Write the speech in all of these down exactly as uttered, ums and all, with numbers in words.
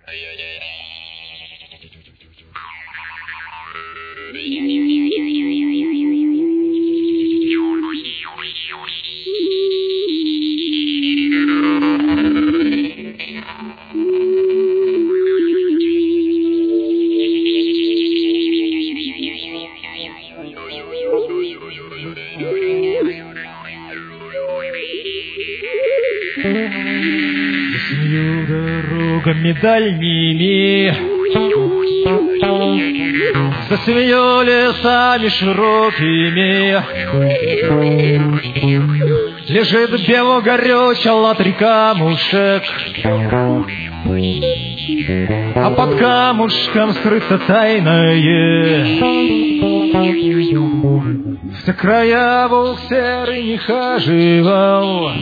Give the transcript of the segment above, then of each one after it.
Восьмью дорогами дальними, за семью лесами широкими лежит белогорючая три камушек, а под камушком скрыто тайное. Все края волк серый не хаживал,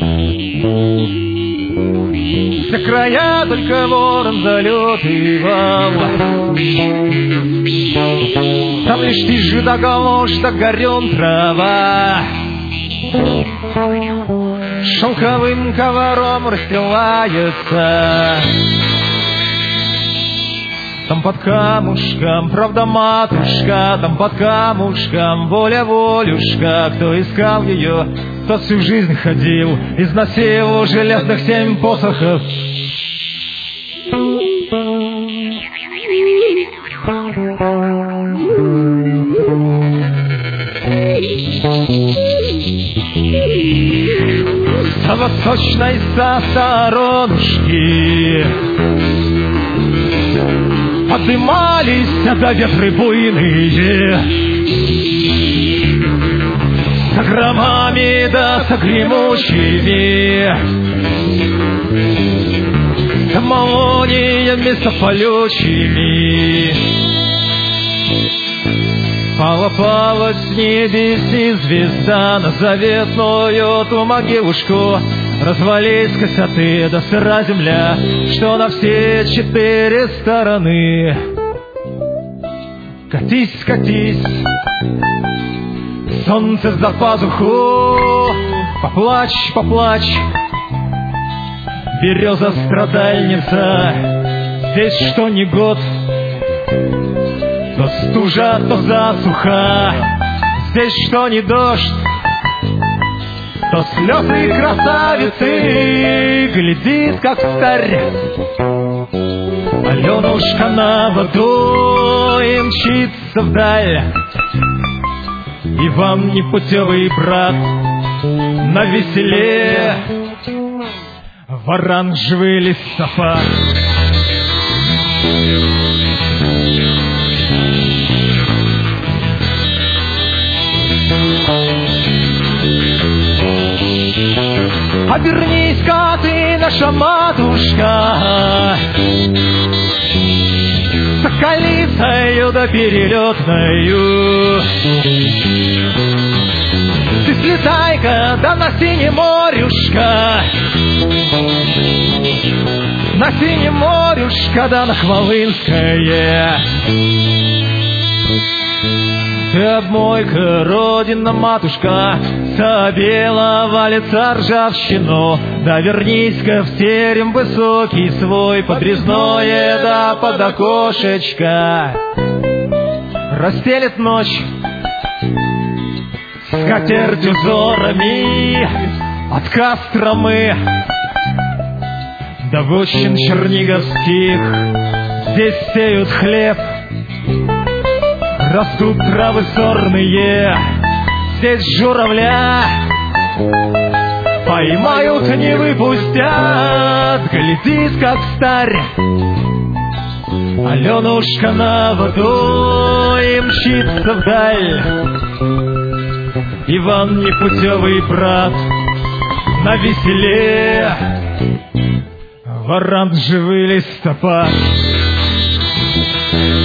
все края только ворон залетывал. Там лишь тишь да галош да горен трава, шелковым ковром расстилается. Там под камушком правда матушка, там под камушком воля волюшка. Кто искал ее, тот всю жизнь ходил, износил железных семь посохов. С восточной со сторонушки подымались до ветры буйные, с громами да с гремучими, с молниями со полючими. Пала-пала с небеси звезда на заветную ту могилушку. Развались косяты да сыра земля, что на все четыре стороны. Катись, катись, солнце за пазуху, поплачь, поплачь, береза страдальница. Здесь что ни год, то стужа, то засуха. Здесь что ни дождь, то слезы красавицы. Глядит, как старь Аленушка на воду и мчится вдаль. И вам непутевый брат на веселе в оранжевый листопад. Обернись-ка ты, наша матушка, соколицею да перелетною. Ты слетай-ка да на синее морюшка, на синее морюшка да на Хвалынское. Ты обмой-ка, родина матушка, со белого лица ржавчину. Да вернись-ка в терем высокий свой, подрезное да под окошечко. Расстелит ночь скатерть узорами от Костромы до вотчин черниговских. Здесь сеют хлеб, растут травы сорные. Здесь журавля поймают, не выпустят. Глядись, как старь Аленушка на воду и мчится вдаль. Иван непутевый брат на веселе в оранжевый листопад.